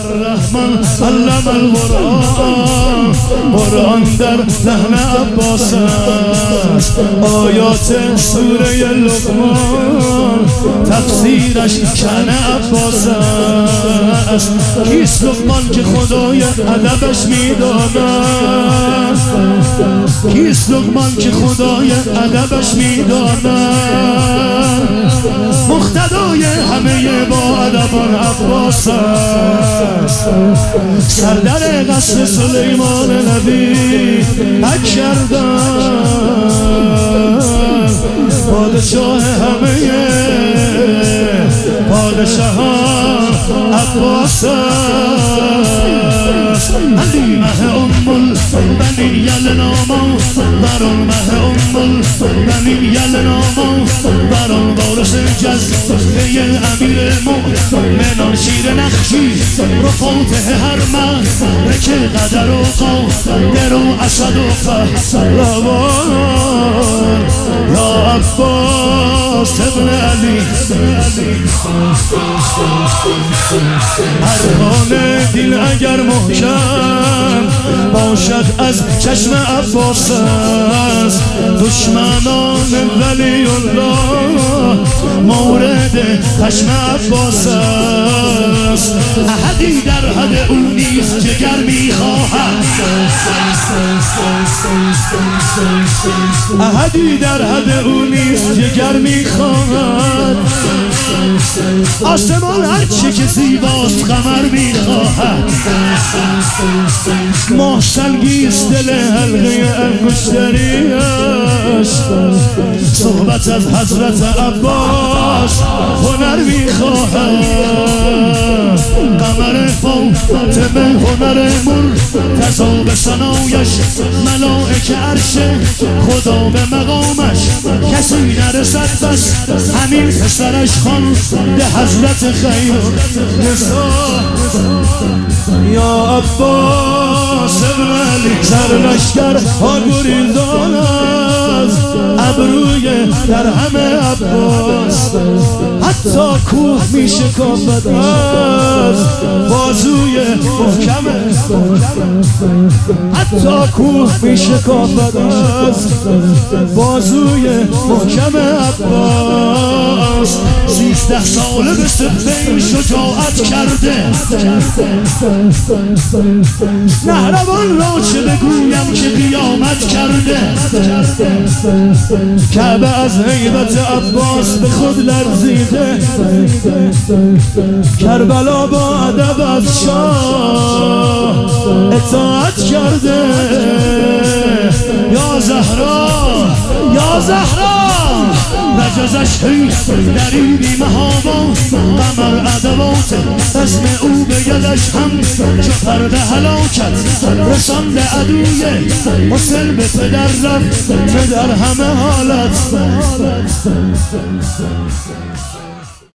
الرحمن علم القرآن، قرآن در لحن عباس است. آیات سوره لقمان تفسیرش شأن عباس است. کیست لقمان که خدای ادبش میداند؟ کیست لقمان که خدای ادبش میداند؟ مقتدای همه با ادبان عباس است. سردر قصر سلیمان نبی حج کردن، پادشاه همه پادشاهان عباس است. علی مه بنی یلناما بران مه بنی یلناما بران وارث جذبه امیر مؤمنان شیر نخشی رو فاتح هر ملک قدر و قادر و اسد و پهلوان یا عباس ابن علی. ارکان دین اگر محکم باشد از چشم عباس است. دشمنان ولی الله مورد خشم عباس است. احدی در حد او نیست جگر میخواهد، احدی در حد او نیست جگر میخواهد. آسمان هرچه که زیباست قمر میخواهد. ماه سنگیست دل حلقه انگشتریش. صحبت از حضرت عباس هنر میخواهد. قمر فاطمه هنر مرتضی به ثنایش. ملائک عرش خدا به مقامش کسی نرسد بس همین پسرش خوانده حضرت خیر نسا یا عباس ابن علی. سرلشکر ها گریزان از ابروی در همه عباس. حتی کوه می شکافد از بازوی محکم، حتی کوه می شکافد از بازوی محکم عباس. 13 ساله به صفین شجاعت کرده. نهروان را چه بگویم که قیامت کرده. کعبه از هیبت عباس به خود لرزیده. کربلا با ادب از شاه اطاعت کرده. یا زهرا یا زهرا نجازش هیست دری بی محابا. قمر ادوات اسم او به یدش هم چو پرده هلاکت رسانده عدوی حسین به پدر رفت در همه حالت.